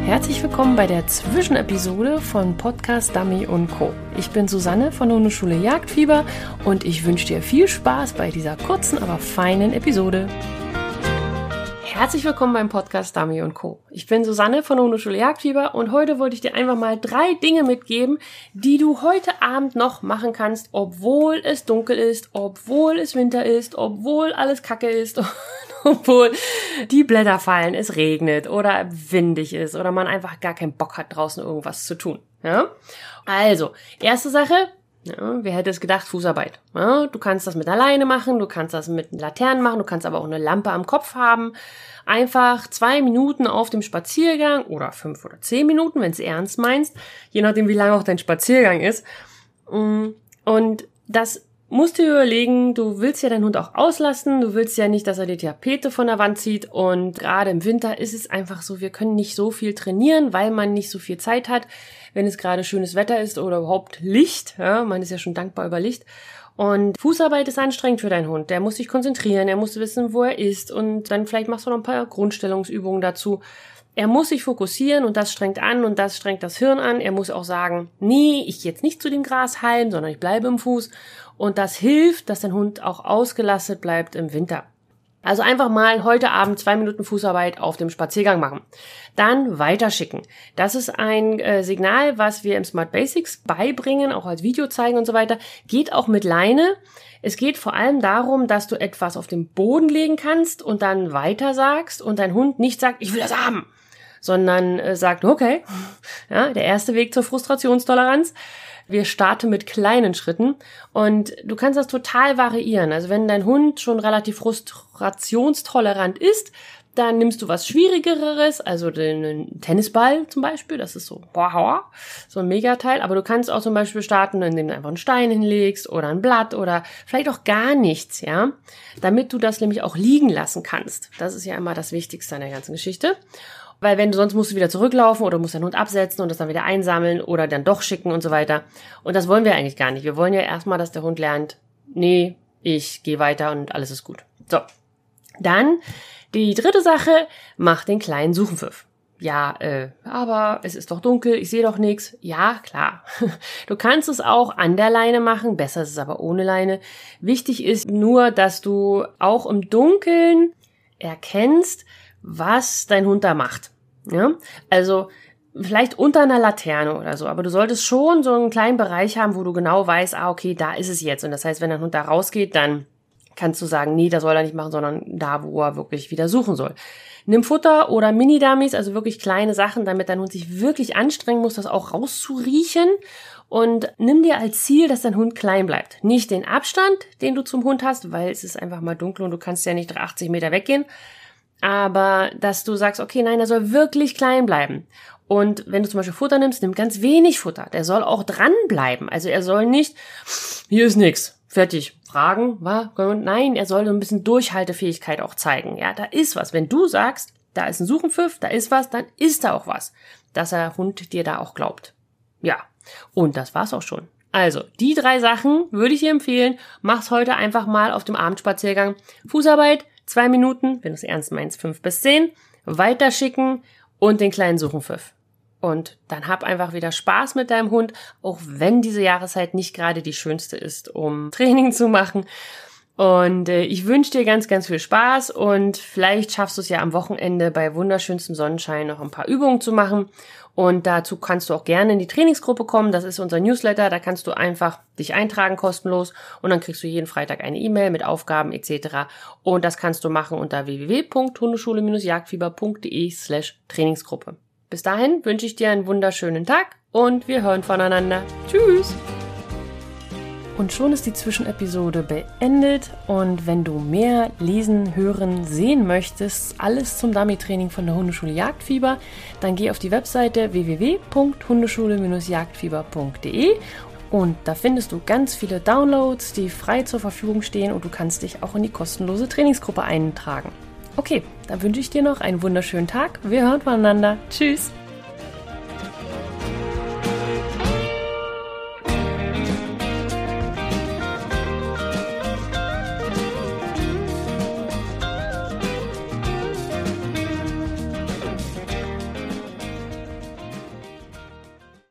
Herzlich willkommen bei der Zwischenepisode von Podcast Dummy & Co. Ich bin Susanne von der Hundeschule Jagdfieber und ich wünsche dir viel Spaß bei dieser kurzen, aber feinen Episode. Herzlich willkommen beim Podcast Dummy & Co. Ich bin Susanne von der Hundeschule Jagdfieber und heute wollte ich dir einfach mal 3 Dinge mitgeben, die du heute Abend noch machen kannst, obwohl es dunkel ist, obwohl es Winter ist, obwohl alles Kacke ist, obwohl die Blätter fallen, es regnet oder windig ist oder man einfach gar keinen Bock hat, draußen irgendwas zu tun. Ja? Also, erste Sache. Ja, wer hätte es gedacht, Fußarbeit. Ja, du kannst das mit einer Leine machen, du kannst das mit Laternen machen, du kannst aber auch eine Lampe am Kopf haben. Einfach 2 Minuten auf dem Spaziergang oder 5 oder 10 Minuten, wenn du es ernst meinst, je nachdem wie lange auch dein Spaziergang ist. Und das musst du dir überlegen, du willst ja deinen Hund auch auslasten, du willst ja nicht, dass er die Tapete von der Wand zieht und gerade im Winter ist es einfach so, wir können nicht so viel trainieren, weil man nicht so viel Zeit hat, wenn es gerade schönes Wetter ist oder überhaupt Licht, ja, man ist ja schon dankbar über Licht. Und Fußarbeit ist anstrengend für deinen Hund, der muss sich konzentrieren, er muss wissen, wo er ist und dann vielleicht machst du noch ein paar Grundstellungsübungen dazu. Er muss sich fokussieren und das strengt an und das strengt das Hirn an. Er muss auch sagen, nee, ich gehe jetzt nicht zu dem Grashalm, sondern ich bleibe im Fuß. Und das hilft, dass dein Hund auch ausgelastet bleibt im Winter. Also einfach mal heute Abend 2 Minuten Fußarbeit auf dem Spaziergang machen. Dann weiterschicken. Das ist ein Signal, was wir im Smart Basics beibringen, auch als Video zeigen und so weiter. Geht auch mit Leine. Es geht vor allem darum, dass du etwas auf den Boden legen kannst und dann weiter sagst und dein Hund nicht sagt, ich will das haben, sondern sagt, okay, ja, der erste Weg zur Frustrationstoleranz. Wir starten mit kleinen Schritten und du kannst das total variieren. Also wenn dein Hund schon relativ frustrationstolerant ist, dann nimmst du was Schwierigeres, also den Tennisball zum Beispiel, das ist so ein Megateil. Aber du kannst auch zum Beispiel starten, indem du einfach einen Stein hinlegst oder ein Blatt oder vielleicht auch gar nichts, ja, damit du das nämlich auch liegen lassen kannst. Das ist ja immer das Wichtigste an der ganzen Geschichte. Weil sonst musst du wieder zurücklaufen oder musst deinen Hund absetzen und das dann wieder einsammeln oder dann doch schicken und so weiter. Und das wollen wir eigentlich gar nicht. Wir wollen ja erstmal, dass der Hund lernt, nee, ich gehe weiter und alles ist gut. So, dann die 3. Sache, mach den kleinen Suchenpfiff. Ja, aber es ist doch dunkel, ich sehe doch nichts. Ja, klar. Du kannst es auch an der Leine machen, besser ist es aber ohne Leine. Wichtig ist nur, dass du auch im Dunkeln erkennst, was dein Hund da macht. Ja? Also vielleicht unter einer Laterne oder so, aber du solltest schon so einen kleinen Bereich haben, wo du genau weißt, okay, da ist es jetzt. Und das heißt, wenn dein Hund da rausgeht, dann kannst du sagen, nee, das soll er nicht machen, sondern da, wo er wirklich wieder suchen soll. Nimm Futter oder Mini-Dummies, also wirklich kleine Sachen, damit dein Hund sich wirklich anstrengen muss, das auch rauszuriechen. Und nimm dir als Ziel, dass dein Hund klein bleibt. Nicht den Abstand, den du zum Hund hast, weil es ist einfach mal dunkel und du kannst ja nicht 80 Meter weggehen. Aber dass du sagst, okay, nein, er soll wirklich klein bleiben. Und wenn du zum Beispiel Futter nimmst, nimm ganz wenig Futter. Der soll auch dranbleiben. Also er soll nicht, hier ist nix, fertig, fragen, was? Nein, er soll so ein bisschen Durchhaltefähigkeit auch zeigen. Ja, da ist was. Wenn du sagst, da ist ein Suchenpfiff, da ist was, dann ist da auch was. Dass der Hund dir da auch glaubt. Ja, und das war's auch schon. Also, die 3 Sachen würde ich dir empfehlen. Mach's heute einfach mal auf dem Abendspaziergang. Fußarbeit, 2 Minuten, wenn du es ernst meinst, 5 bis 10, weiterschicken und den kleinen Suchenpfiff. Und dann hab einfach wieder Spaß mit deinem Hund, auch wenn diese Jahreszeit nicht gerade die schönste ist, um Training zu machen. Und ich wünsche dir ganz, ganz viel Spaß und vielleicht schaffst du es ja am Wochenende bei wunderschönstem Sonnenschein noch ein paar Übungen zu machen. Und dazu kannst du auch gerne in die Trainingsgruppe kommen. Das ist unser Newsletter. Da kannst du einfach dich eintragen kostenlos und dann kriegst du jeden Freitag eine E-Mail mit Aufgaben etc. Und das kannst du machen unter www.hundeschule-jagdfieber.de/Trainingsgruppe. Bis dahin wünsche ich dir einen wunderschönen Tag und wir hören voneinander. Tschüss! Und schon ist die Zwischenepisode beendet und wenn du mehr lesen, hören, sehen möchtest, alles zum Dummy-Training von der Hundeschule Jagdfieber, dann geh auf die Webseite www.hundeschule-jagdfieber.de und da findest du ganz viele Downloads, die frei zur Verfügung stehen und du kannst dich auch in die kostenlose Trainingsgruppe eintragen. Okay, dann wünsche ich dir noch einen wunderschönen Tag. Wir hören voneinander. Tschüss!